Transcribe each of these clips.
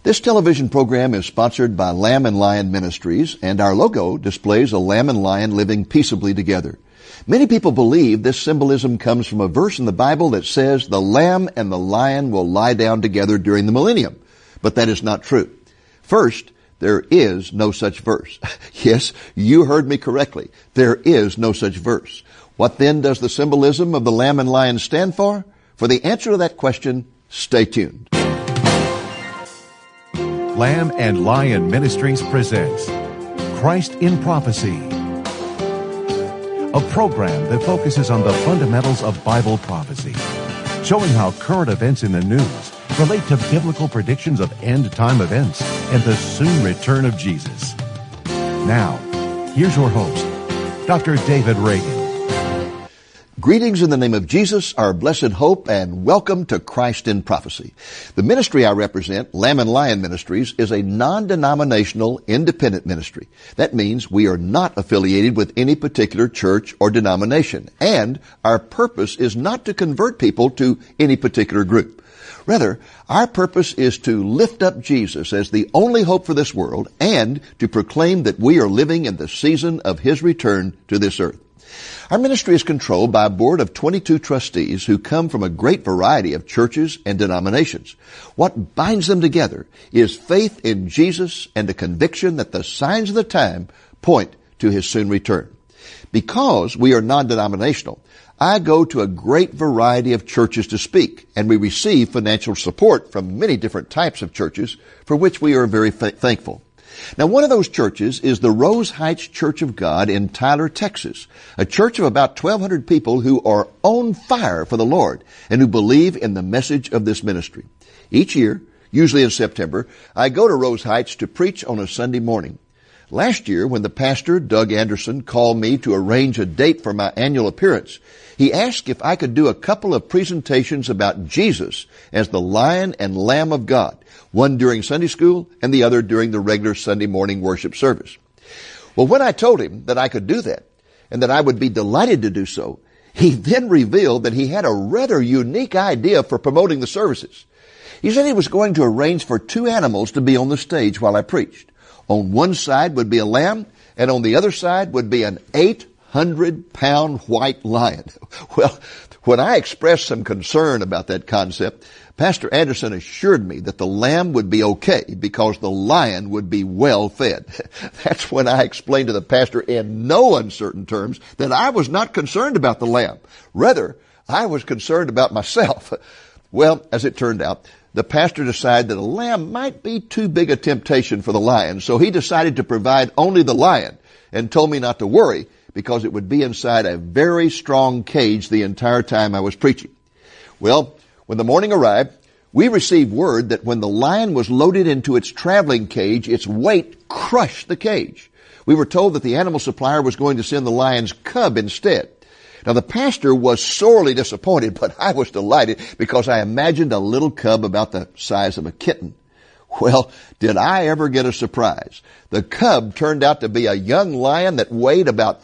This television program is sponsored by Lamb and Lion Ministries, and our logo displays a lamb and lion living peaceably together. Many people believe this symbolism comes from a verse in the Bible that says the lamb and the lion will lie down together during the millennium. But that is not true. First, there is no such verse. Yes, you heard me correctly. There is no such verse. What then does the symbolism of the lamb and lion stand for? For the answer to that question, stay tuned. Lamb and Lion Ministries presents Christ in Prophecy, a program that focuses on the fundamentals of Bible prophecy, showing how current events in the news relate to biblical predictions of end-time events and the soon return of Jesus. Now, here's your host, Dr. David Reagan. Greetings in the name of Jesus, our blessed hope, and welcome to Christ in Prophecy. The ministry I represent, Lamb and Lion Ministries, is a non-denominational, independent ministry. That means we are not affiliated with any particular church or denomination, and our purpose is not to convert people to any particular group. Rather, our purpose is to lift up Jesus as the only hope for this world and to proclaim that we are living in the season of His return to this earth. Our ministry is controlled by a board of 22 trustees who come from a great variety of churches and denominations. What binds them together is faith in Jesus and a conviction that the signs of the time point to His soon return. Because we are non-denominational, I go to a great variety of churches to speak, and we receive financial support from many different types of churches, for which we are very thankful. Now, one of those churches is the Rose Heights Church of God in Tyler, Texas, a church of about 1,200 people who are on fire for the Lord and who believe in the message of this ministry. Each year, usually in September, I go to Rose Heights to preach on a Sunday morning. Last year, when the pastor, Doug Anderson, called me to arrange a date for my annual appearance, he asked if I could do a couple of presentations about Jesus as the Lion and Lamb of God, one during Sunday school and the other during the regular Sunday morning worship service. Well, when I told him that I could do that and that I would be delighted to do so, he then revealed that he had a rather unique idea for promoting the services. He said he was going to arrange for two animals to be on the stage while I preached. On one side would be a lamb, and on the other side would be an 800-pound white lion. Well, when I expressed some concern about that concept, Pastor Anderson assured me that the lamb would be okay because the lion would be well fed. That's when I explained to the pastor in no uncertain terms that I was not concerned about the lamb. Rather, I was concerned about myself. Well, as it turned out, the pastor decided that a lamb might be too big a temptation for the lion, so he decided to provide only the lion and told me not to worry because it would be inside a very strong cage the entire time I was preaching. Well, when the morning arrived, we received word that when the lion was loaded into its traveling cage, its weight crushed the cage. We were told that the animal supplier was going to send the lion's cub instead. Now, the pastor was sorely disappointed, but I was delighted because I imagined a little cub about the size of a kitten. Well, did I ever get a surprise? The cub turned out to be a young lion that weighed about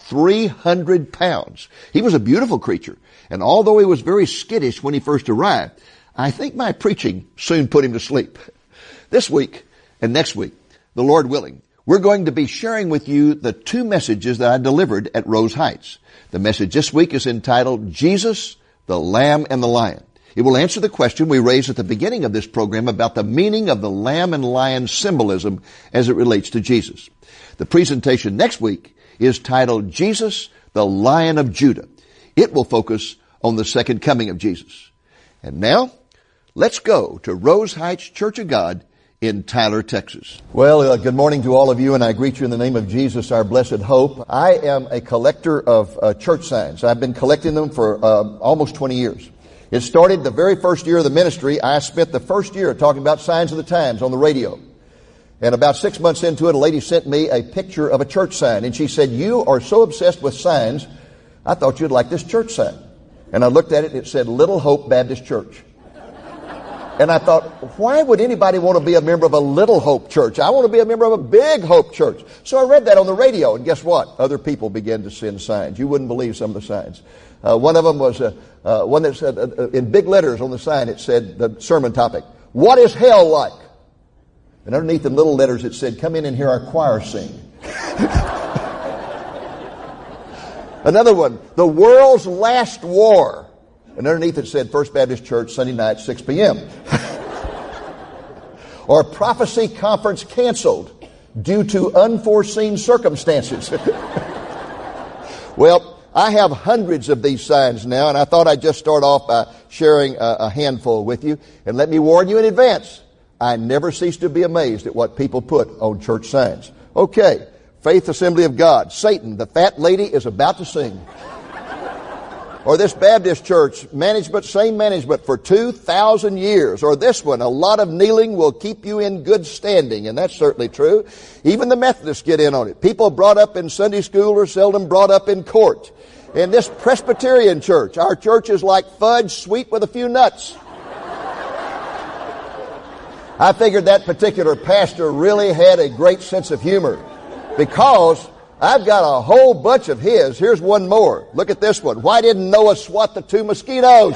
300 pounds. He was a beautiful creature, and although he was very skittish when he first arrived, I think my preaching soon put him to sleep. This week and next week, the Lord willing, we're going to be sharing with you the two messages that I delivered at Rose Heights. The message this week is entitled, Jesus, the Lamb and the Lion. It will answer the question we raised at the beginning of this program about the meaning of the lamb and lion symbolism as it relates to Jesus. The presentation next week is titled, Jesus, the Lion of Judah. It will focus on the second coming of Jesus. And now, let's go to Rose Heights Church of God in Tyler, Texas. Well, good morning to all of you, and I greet you in the name of Jesus, our blessed hope. I am a collector of church signs. I've been collecting them for almost 20 years. It started the very first year of the ministry. I spent the first year talking about signs of the times on the radio. And about 6 months into it, a lady sent me a picture of a church sign, and she said, "You are so obsessed with signs, I thought you'd like this church sign." And I looked at it, and it said, Little Hope Baptist Church. And I thought, why would anybody want to be a member of a Little Hope church? I want to be a member of a Big Hope church. So I read that on the radio, and guess what? Other people began to send signs. You wouldn't believe some of the signs. One of them was one that said, in big letters on the sign, it said the sermon topic, "What is hell like?" And underneath the little letters it said, "Come in and hear our choir sing." Another one, "The World's Last War." And underneath it said, "First Baptist Church, Sunday night, 6 p.m. Or "Prophecy Conference canceled due to unforeseen circumstances." Well, I have hundreds of these signs now, and I thought I'd just start off by sharing a handful with you. And let me warn you in advance, I never cease to be amazed at what people put on church signs. Okay, Faith Assembly of God. Satan, the fat lady is about to sing. Or this Baptist church, management, same management for 2,000 years. Or this one, a lot of kneeling will keep you in good standing. And that's certainly true. Even the Methodists get in on it. People brought up in Sunday school are seldom brought up in court. In this Presbyterian church, our church is like fudge sweet with a few nuts. I figured that particular pastor really had a great sense of humor, because I've got a whole bunch of his. Here's one more. Look at this one. "Why didn't Noah swat the 2 mosquitoes?"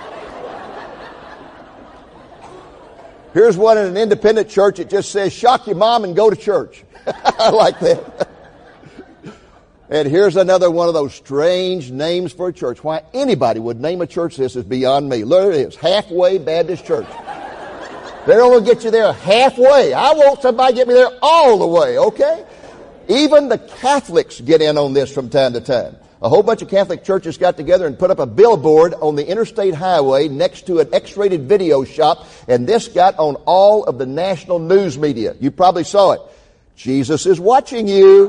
Here's one in an independent church. It just says, "Shock your mom and go to church." I like that. And here's another one of those strange names for a church. Why anybody would name a church this is beyond me. Look, it is Halfway Baptist Church. They're only going to get you there halfway. I want somebody to get me there all the way, okay? Even the Catholics get in on this from time to time. A whole bunch of Catholic churches got together and put up a billboard on the interstate highway next to an X-rated video shop, and this got on all of the national news media. You probably saw it. "Jesus is watching you."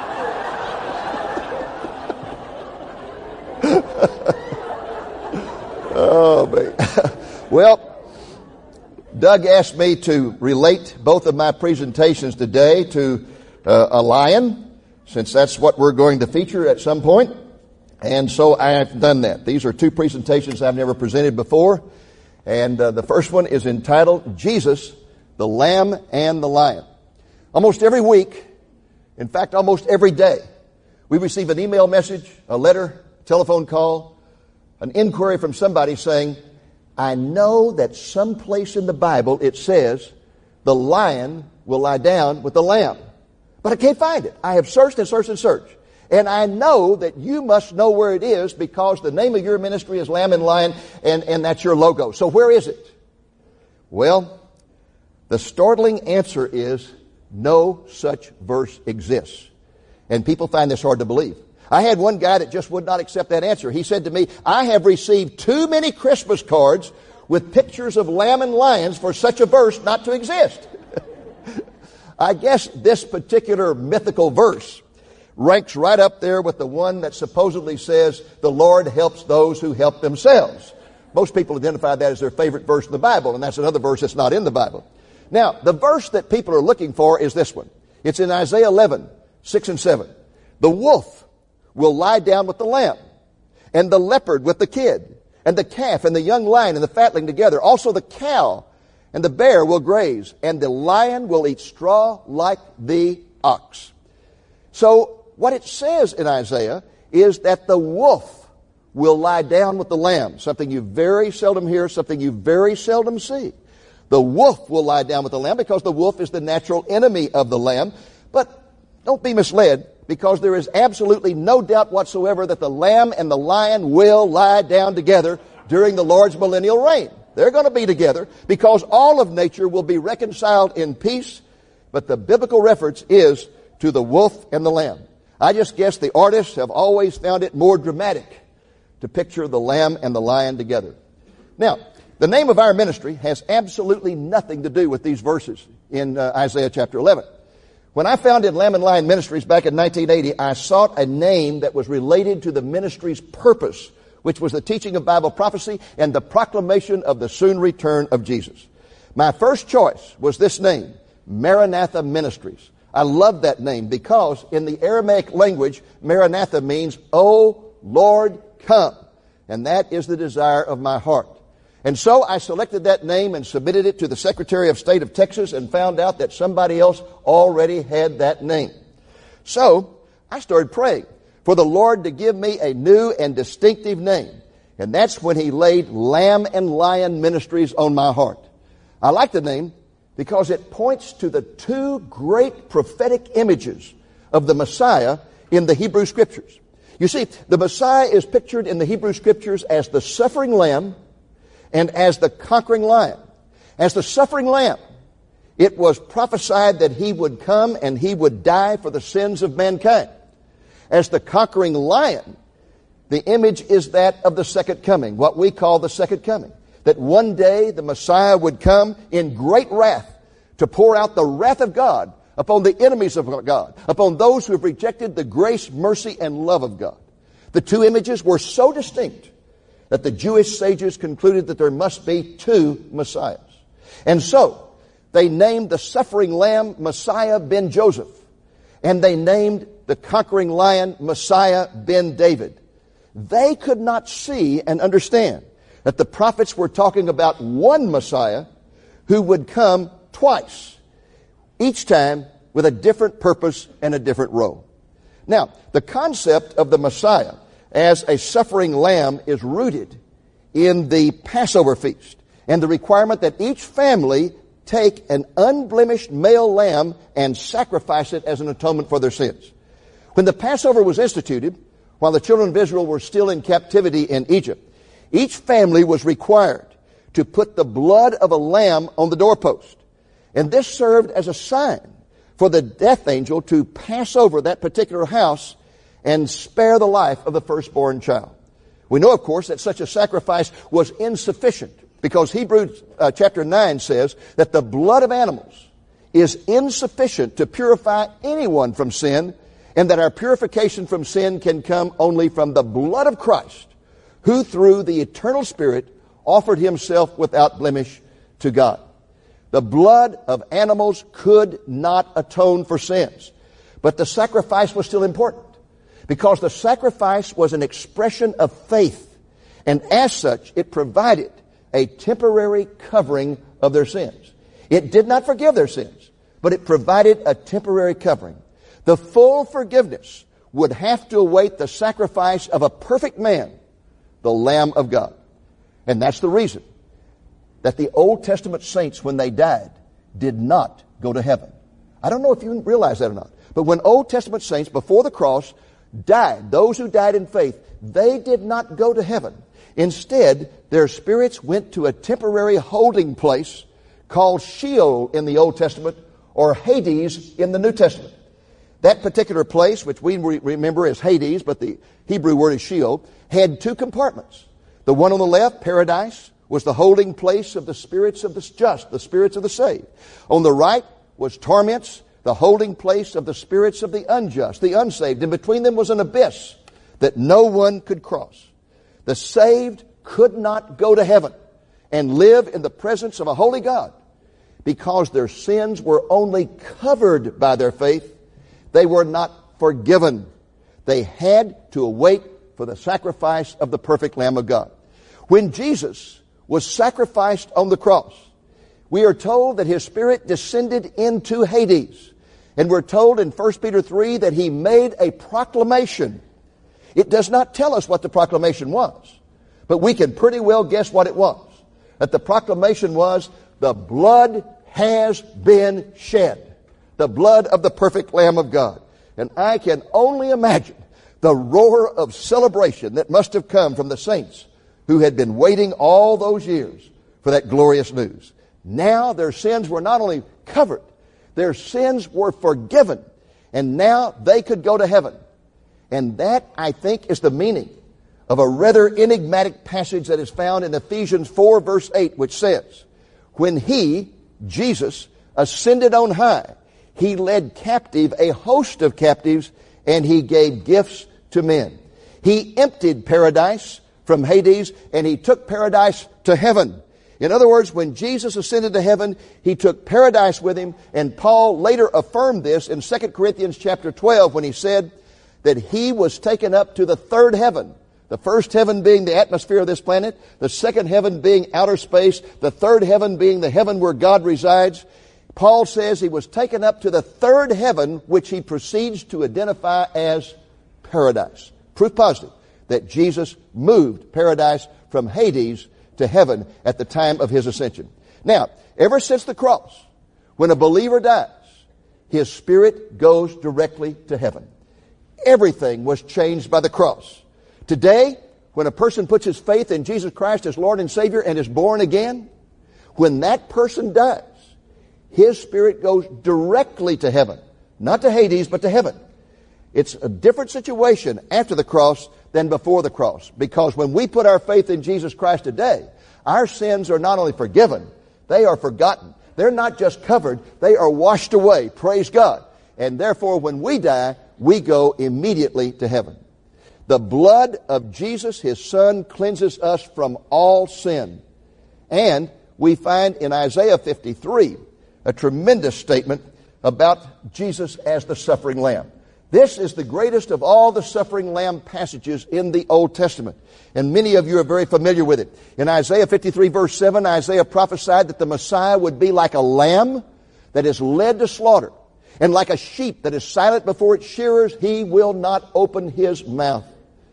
Oh, man. Well, Doug asked me to relate both of my presentations today to a lion, since that's what we're going to feature at some point. And so I have done that. These are 2 presentations I've never presented before. And the first one is entitled, "Jesus, the Lamb and the Lion." Almost every week, in fact, almost every day, we receive an email message, a letter, telephone call, an inquiry from somebody saying, "I know that someplace in the Bible it says the lion will lie down with the lamb, but I can't find it. I have searched and searched and searched. And I know that you must know where it is because the name of your ministry is Lamb and Lion, and that's your logo. So where is it?" Well, the startling answer is no such verse exists. And people find this hard to believe. I had one guy that just would not accept that answer. He said to me, "I have received too many Christmas cards with pictures of lamb and lions for such a verse not to exist." I guess this particular mythical verse ranks right up there with the one that supposedly says, "The Lord helps those who help themselves." Most people identify that as their favorite verse in the Bible, and that's another verse that's not in the Bible. Now, the verse that people are looking for is this one. It's in Isaiah 11, 6 and 7. "The wolf will lie down with the lamb, and the leopard with the kid, and the calf and the young lion and the fatling together. Also the cow and the bear will graze, and the lion will eat straw like the ox." So what it says in Isaiah is that the wolf will lie down with the lamb, something you very seldom hear, something you very seldom see. The wolf will lie down with the lamb because the wolf is the natural enemy of the lamb. But don't be misled, because there is absolutely no doubt whatsoever that the lamb and the lion will lie down together during the Lord's millennial reign. They're going to be together because all of nature will be reconciled in peace, but the biblical reference is to the wolf and the lamb. I just guess the artists have always found it more dramatic to picture the lamb and the lion together. Now, the name of our ministry has absolutely nothing to do with these verses in Isaiah chapter 11. When I founded Lamb and Lion Ministries back in 1980, I sought a name that was related to the ministry's purpose, which was the teaching of Bible prophecy and the proclamation of the soon return of Jesus. My first choice was this name, Maranatha Ministries. I love that name because in the Aramaic language, Maranatha means, "O Lord, come." And that is the desire of my heart. And so I selected that name and submitted it to the Secretary of State of Texas and found out that somebody else already had that name. So I started praying for the Lord to give me a new and distinctive name. And that's when He laid Lamb and Lion Ministries on my heart. I like the name because it points to the two great prophetic images of the Messiah in the Hebrew Scriptures. You see, the Messiah is pictured in the Hebrew Scriptures as the suffering lamb and as the conquering lion. As the suffering lamb, it was prophesied that he would come and he would die for the sins of mankind. As the conquering lion, the image is that of the second coming, what we call the second coming. That one day the Messiah would come in great wrath to pour out the wrath of God upon the enemies of God, upon those who have rejected the grace, mercy, and love of God. The two images were so distinct that the Jewish sages concluded that there must be two Messiahs. And so, they named the suffering lamb Messiah ben Joseph, and they named the conquering lion Messiah ben David. They could not see and understand that the prophets were talking about one Messiah who would come twice, each time with a different purpose and a different role. Now, the concept of the Messiah as a suffering lamb is rooted in the Passover feast and the requirement that each family take an unblemished male lamb and sacrifice it as an atonement for their sins. When the Passover was instituted, while the children of Israel were still in captivity in Egypt, each family was required to put the blood of a lamb on the doorpost. And this served as a sign for the death angel to pass over that particular house and spare the life of the firstborn child. We know, of course, that such a sacrifice was insufficient because Hebrews chapter 9 says that the blood of animals is insufficient to purify anyone from sin, and that our purification from sin can come only from the blood of Christ, who through the eternal Spirit offered himself without blemish to God. The blood of animals could not atone for sins, but the sacrifice was still important because the sacrifice was an expression of faith, and as such it provided a temporary covering of their sins. It did not forgive their sins, but it provided a temporary covering. The full forgiveness would have to await the sacrifice of a perfect man, the Lamb of God. And that's the reason that the Old Testament saints, when they died, did not go to heaven. I don't know if you realize that or not, but when Old Testament saints before the cross died, those who died in faith, they did not go to heaven. Instead, their spirits went to a temporary holding place called Sheol in the Old Testament, or Hades in the New Testament. That particular place, which we remember as Hades, but the Hebrew word is Sheol, had two compartments. The one on the left, paradise, was the holding place of the spirits of the just, the spirits of the saved. On the right was torments, the holding place of the spirits of the unjust, the unsaved. And between them was an abyss that no one could cross. The saved could not go to heaven and live in the presence of a holy God because their sins were only covered by their faith. They were not forgiven. They had to await for the sacrifice of the perfect Lamb of God. When Jesus was sacrificed on the cross, we are told that his spirit descended into Hades. And we're told in 1 Peter 3 that he made a proclamation. It does not tell us what the proclamation was, but we can pretty well guess what it was. That the proclamation was, the blood has been shed. The blood of the perfect Lamb of God. And I can only imagine the roar of celebration that must have come from the saints who had been waiting all those years for that glorious news. Now their sins were not only covered, their sins were forgiven, and now they could go to heaven. And that, I think, is the meaning of a rather enigmatic passage that is found in Ephesians 4, verse 8, which says, when he, Jesus, ascended on high, he led captive a host of captives, and he gave gifts to men. He emptied paradise from Hades, and he took paradise to heaven. In other words, when Jesus ascended to heaven, he took paradise with him, and Paul later affirmed this in 2 Corinthians chapter 12 when he said that he was taken up to the third heaven. The first heaven being the atmosphere of this planet, the second heaven being outer space, the third heaven being the heaven where God resides. Paul says he was taken up to the third heaven, which he proceeds to identify as paradise. Proof positive that Jesus moved paradise from Hades to heaven at the time of his ascension. Now, ever since the cross, When a believer dies, his spirit goes directly to heaven. Everything was changed by the cross. Today, when a person puts his faith in Jesus Christ as Lord and Savior and is born again, when that person dies, his spirit goes directly to heaven. Not to Hades, but to heaven. It's a different situation after the cross than before the cross. Because when we put our faith in Jesus Christ today, our sins are not only forgiven, they are forgotten. They're not just covered, they are washed away. Praise God. And therefore, when we die, we go immediately to heaven. The blood of Jesus, His Son, cleanses us from all sin. And we find in Isaiah 53 a tremendous statement about Jesus as the suffering Lamb. This is the greatest of all the suffering lamb passages in the Old Testament. And many of you are very familiar with it. In Isaiah 53 verse 7, Isaiah prophesied that the Messiah would be like a lamb that is led to slaughter. And like a sheep that is silent before its shearers, He will not open His mouth.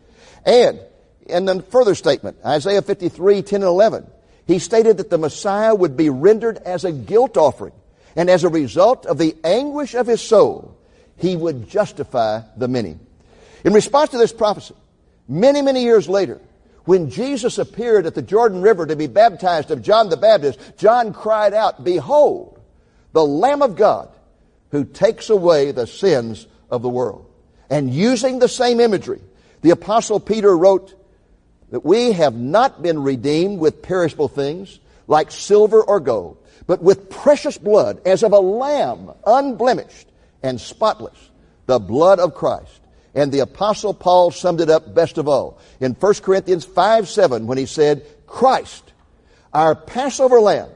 And in a further statement, Isaiah 53, 10 and 11, He stated that the Messiah would be rendered as a guilt offering. And as a result of the anguish of His soul, He would justify the many. In response to this prophecy, many, many years later, when Jesus appeared at the Jordan River to be baptized of John the Baptist, John cried out, "Behold, the Lamb of God who takes away the sins of the world." And using the same imagery, the Apostle Peter wrote that we have not been redeemed with perishable things like silver or gold, but with precious blood as of a lamb, unblemished and spotless, the blood of Christ. And the Apostle Paul summed it up best of all in 1 Corinthians 5:7 when he said, "Christ, our Passover lamb,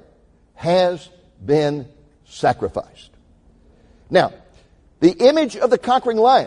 has been sacrificed." Now, the image of the conquering lion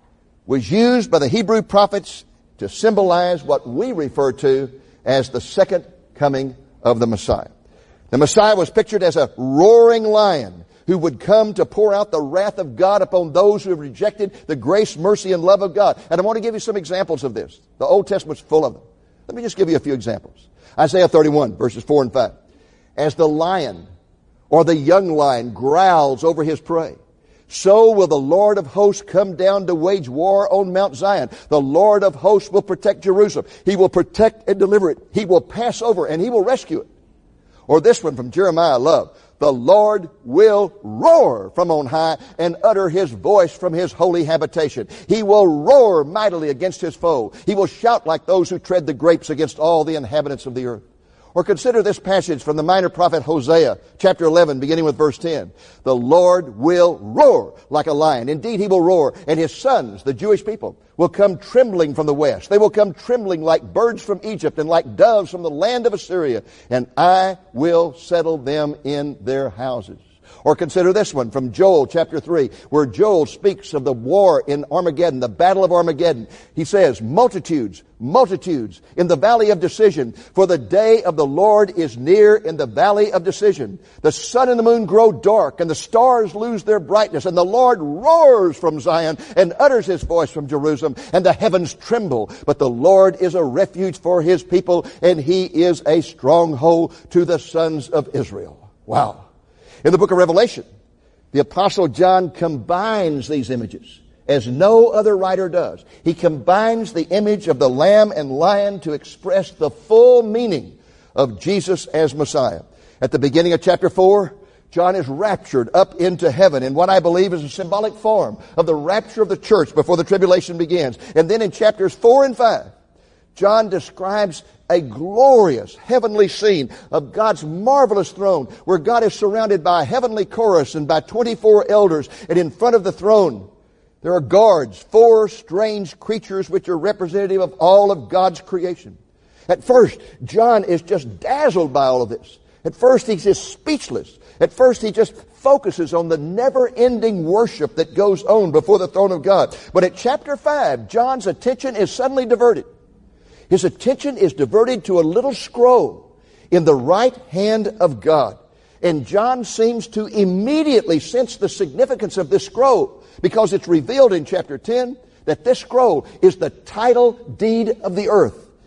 was used by the Hebrew prophets to symbolize what we refer to as the second coming of the Messiah. The Messiah was pictured as a roaring lion who would come to pour out the wrath of God upon those who have rejected the grace, mercy, and love of God. And I want to give you some examples of this. The Old Testament's full of them. Let me just give you a few examples. Isaiah 31, verses 4 and 5. As the lion or the young lion growls over his prey, so will the Lord of hosts come down to wage war on Mount Zion. The Lord of hosts will protect Jerusalem. He will protect and deliver it. He will pass over and He will rescue it. Or this one from Jeremiah, I love. The Lord will roar from on high and utter His voice from His holy habitation. He will roar mightily against His foe. He will shout like those who tread the grapes against all the inhabitants of the earth. Or consider this passage from the minor prophet Hosea, chapter 11, beginning with verse 10. The Lord will roar like a lion. Indeed, He will roar, and His sons, the Jewish people, will come trembling from the west. They will come trembling like birds from Egypt and like doves from the land of Assyria, and I will settle them in their houses. Or consider this one from Joel chapter 3, where Joel speaks of the war in Armageddon, the battle of Armageddon. He says, multitudes, multitudes in the valley of decision, for the day of the Lord is near in the valley of decision. The sun and the moon grow dark, and the stars lose their brightness, and the Lord roars from Zion and utters His voice from Jerusalem, and the heavens tremble. But the Lord is a refuge for His people, and He is a stronghold to the sons of Israel. Wow. In the book of Revelation, the Apostle John combines these images as no other writer does. He combines the image of the lamb and lion to express the full meaning of Jesus as Messiah. At the beginning of chapter 4, John is raptured up into heaven in what I believe is a symbolic form of the rapture of the church before the tribulation begins. And then in chapters 4 and 5, John describes a glorious heavenly scene of God's marvelous throne where God is surrounded by a heavenly chorus and by 24 elders. And in front of the throne, there are guards, 4 strange creatures which are representative of all of God's creation. At first, John is just dazzled by all of this. At first, he's just speechless. At first, he just focuses on the never-ending worship that goes on before the throne of God. But at chapter 5, John's attention is suddenly diverted. His attention is diverted to a little scroll in the right hand of God. And John seems to immediately sense the significance of this scroll because it's revealed in chapter 10 that this scroll is the title deed of the earth.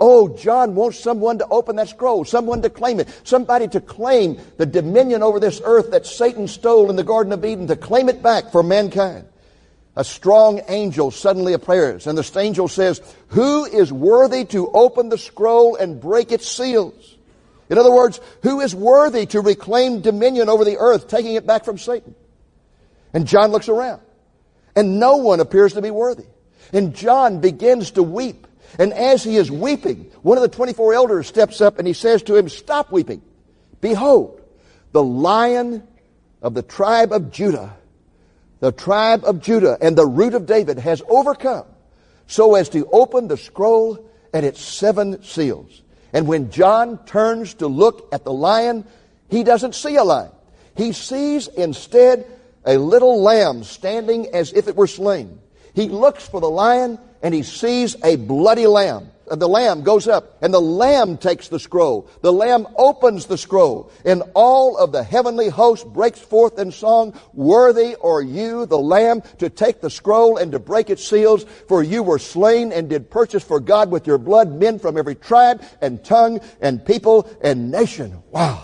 Oh, John wants someone to open that scroll, someone to claim it, somebody to claim the dominion over this earth that Satan stole in the Garden of Eden, to claim it back for mankind. A strong angel suddenly appears, and the angel says, who is worthy to open the scroll and break its seals? In other words, who is worthy to reclaim dominion over the earth, taking it back from Satan? And John looks around, and no one appears to be worthy. And John begins to weep. And as he is weeping, one of the 24 elders steps up and he says to him, stop weeping. Behold, the Lion of the tribe of Judah, the tribe of Judah and the root of David has overcome so as to open the scroll and its 7 seals. And when John turns to look at the lion, he doesn't see a lion. He sees instead a little lamb standing as if it were slain. He looks for the lion and he sees a bloody lamb. The lamb goes up and the lamb takes the scroll. The lamb opens the scroll and all of the heavenly host breaks forth in song, worthy are you, the lamb, to take the scroll and to break its seals, for you were slain and did purchase for God with your blood men from every tribe and tongue and people and nation. Wow.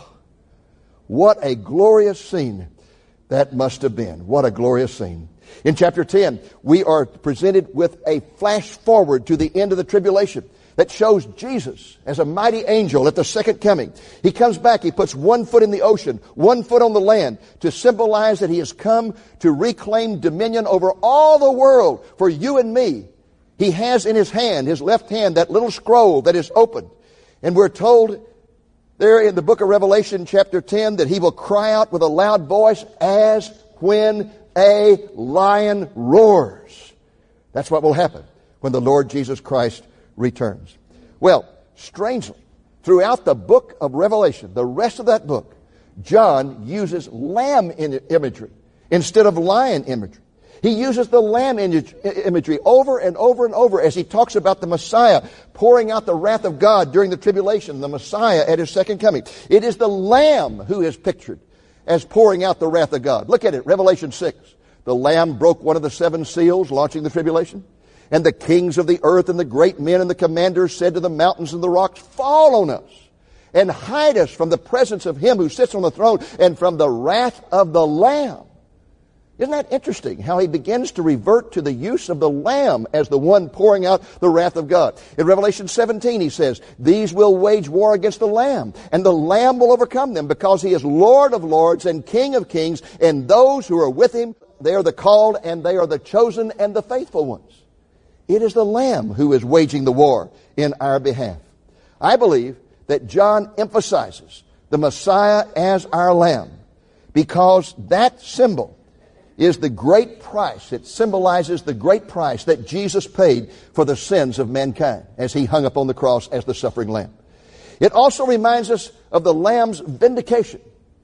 What a glorious scene that must have been. What a glorious scene. In chapter 10, we are presented with a flash forward to the end of the tribulation that shows Jesus as a mighty angel at the second coming. He comes back, he puts one foot in the ocean, one foot on the land to symbolize that he has come to reclaim dominion over all the world for you and me. He has in his hand, his left hand, that little scroll that is opened. And we're told there in the book of Revelation chapter 10 that he will cry out with a loud voice as when a lion roars. That's what will happen when the Lord Jesus Christ returns. Well, strangely, throughout the book of Revelation, the rest of that book, John uses lamb imagery instead of lion imagery. He uses the lamb imagery over and over and over as he talks about the Messiah pouring out the wrath of God during the tribulation, the Messiah at his second coming. It is the lamb who is pictured as pouring out the wrath of God. Look at it, Revelation 6. The lamb broke one of the 7 seals, launching the tribulation. And the kings of the earth and the great men and the commanders said to the mountains and the rocks, fall on us and hide us from the presence of him who sits on the throne and from the wrath of the Lamb. Isn't that interesting how he begins to revert to the use of the Lamb as the one pouring out the wrath of God? In Revelation 17 he says, these will wage war against the Lamb, and the Lamb will overcome them because he is Lord of lords and King of kings, and those who are with him, they are the called and they are the chosen and the faithful ones. It is the Lamb who is waging the war in our behalf. I believe that John emphasizes the Messiah as our Lamb because that symbol is the great price. It symbolizes the great price that Jesus paid for the sins of mankind as he hung up on the cross as the suffering Lamb. It also reminds us of the Lamb's vindication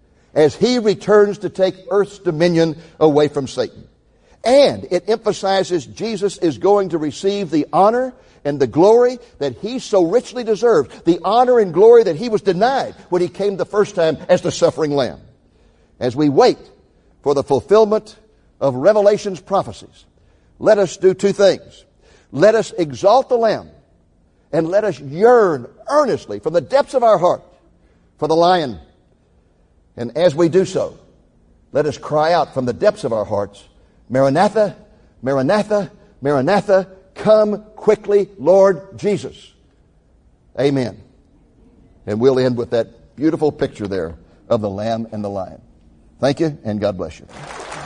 as he returns to take earth's dominion away from Satan. And it emphasizes Jesus is going to receive the honor and the glory that he so richly deserved, the honor and glory that he was denied when he came the first time as the suffering Lamb. As we wait for the fulfillment of Revelation's prophecies, let us do 2 things. Let us exalt the Lamb, and let us yearn earnestly from the depths of our heart for the Lion. And as we do so, let us cry out from the depths of our hearts, Maranatha, Maranatha, Maranatha, come quickly, Lord Jesus. Amen. And we'll end with that beautiful picture there of the Lamb and the Lion. Thank you, and God bless you.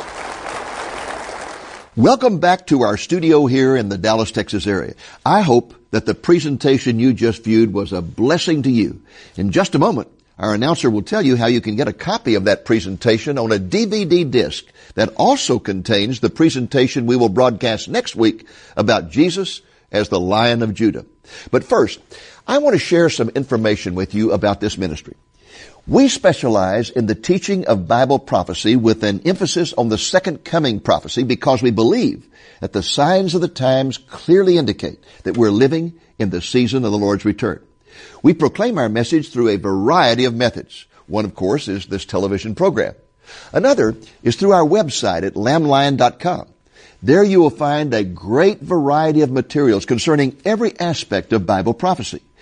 Welcome back to our studio here in the Dallas, Texas area. I hope that the presentation you just viewed was a blessing to you. In just a moment, our announcer will tell you how you can get a copy of that presentation on a DVD disc that also contains the presentation we will broadcast next week about Jesus as the Lion of Judah. But first, I want to share some information with you about this ministry. We specialize in the teaching of Bible prophecy with an emphasis on the second coming prophecy because we believe that the signs of the times clearly indicate that we're living in the season of the Lord's return. We proclaim our message through a variety of methods. One, of course, is this television program. Another is through our website at lamblion.com. There you will find a great variety of materials concerning every aspect of Bible prophecy.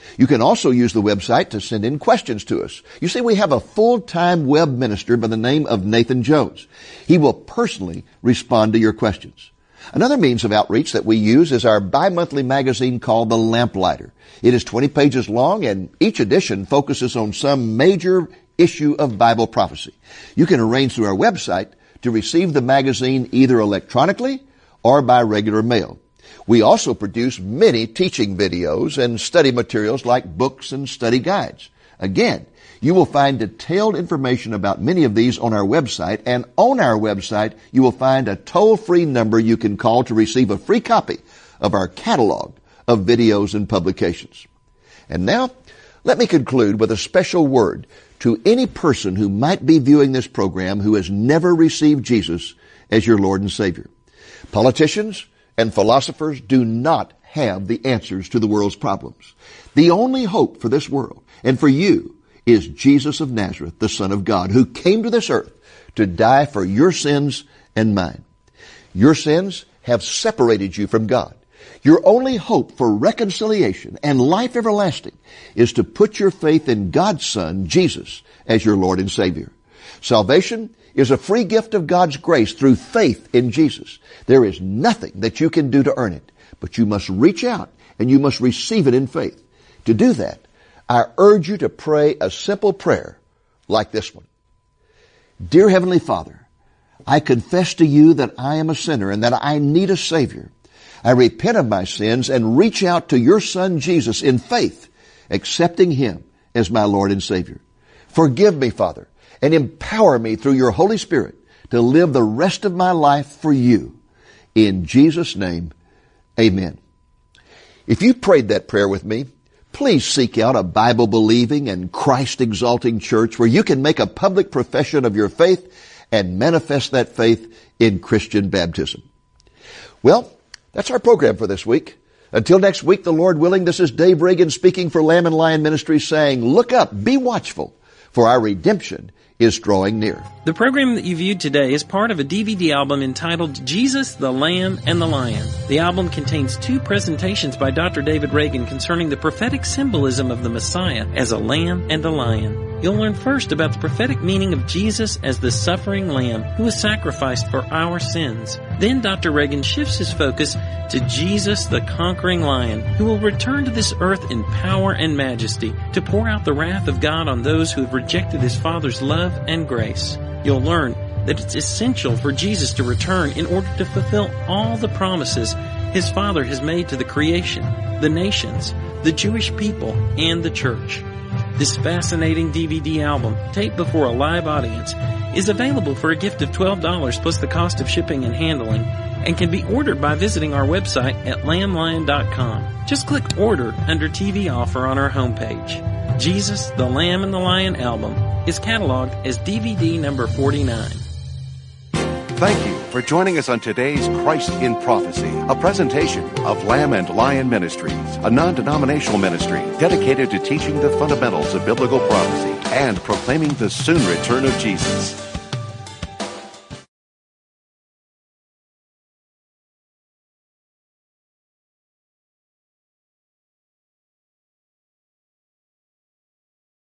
You can also use the website to send in questions to us. You see, we have a full-time web minister by the name of Nathan Jones. He will personally respond to your questions. Another means of outreach that we use is our bi-monthly magazine called The Lamplighter. It is 20 pages long, and each edition focuses on some major issue of Bible prophecy. You can arrange through our website to receive the magazine either electronically or by regular mail. We also produce many teaching videos and study materials like books and study guides. Again, you will find detailed information about many of these on our website, and on our website you will find a toll-free number you can call to receive a free copy of our catalog of videos and publications. And now, let me conclude with a special word to any person who might be viewing this program who has never received Jesus as your Lord and Savior. Politicians and philosophers do not have the answers to the world's problems. The only hope for this world and for you is Jesus of Nazareth, the Son of God, who came to this earth to die for your sins and mine. Your sins have separated you from God. Your only hope for reconciliation and life everlasting is to put your faith in God's Son, Jesus, as your Lord and Savior. Salvation is a free gift of God's grace through faith in Jesus. There is nothing that you can do to earn it, but you must reach out and you must receive it in faith. To do that, I urge you to pray a simple prayer like this one. Dear Heavenly Father, I confess to you that I am a sinner and that I need a Savior. I repent of my sins and reach out to your Son Jesus in faith, accepting Him as my Lord and Savior. Forgive me, Father, and empower me through your Holy Spirit to live the rest of my life for you. In Jesus' name, amen. If you prayed that prayer with me, please seek out a Bible-believing and Christ-exalting church where you can make a public profession of your faith and manifest that faith in Christian baptism. Well, that's our program for this week. Until next week, the Lord willing, this is Dave Reagan speaking for Lamb and Lion Ministries saying, look up, be watchful, for our redemption is drawing near. The program that you viewed today is part of a DVD album entitled Jesus, the Lamb, and the Lion. The album contains 2 presentations by Dr. David Reagan concerning the prophetic symbolism of the Messiah as a lamb and a lion. You'll learn first about the prophetic meaning of Jesus as the suffering lamb who was sacrificed for our sins. Then Dr. Reagan shifts his focus to Jesus, the conquering lion, who will return to this earth in power and majesty to pour out the wrath of God on those who have rejected his Father's love and grace. You'll learn that it's essential for Jesus to return in order to fulfill all the promises his Father has made to the creation, the nations, the Jewish people, and the church. This fascinating DVD album, taped before a live audience, is available for a gift of $12 plus the cost of shipping and handling, and can be ordered by visiting our website at lamblion.com. Just click Order under TV Offer on our homepage. Jesus, the Lamb and the Lion album is cataloged as DVD number 49. Thank you for joining us on today's Christ in Prophecy, a presentation of Lamb and Lion Ministries, a non-denominational ministry dedicated to teaching the fundamentals of biblical prophecy and proclaiming the soon return of Jesus.